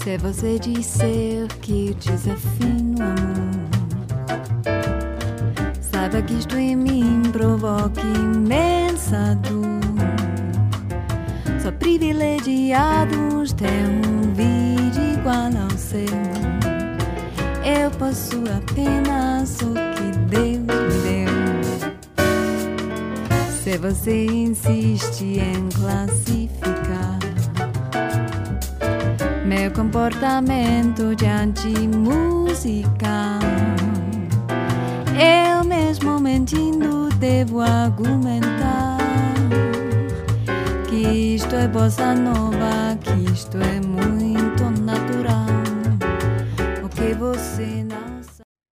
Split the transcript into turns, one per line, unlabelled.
Se você disser que desafio amor, saiba que isto em mim provoca imensa dor. Só privilegiados têm um vídeo igual ao seu. Eu posso apenas o que Deus me deu. Se você insiste em classificar meu comportamento diante música, eu mesmo mentindo devo argumentar que isto é bossa nova, que isto é muito natural, o que você não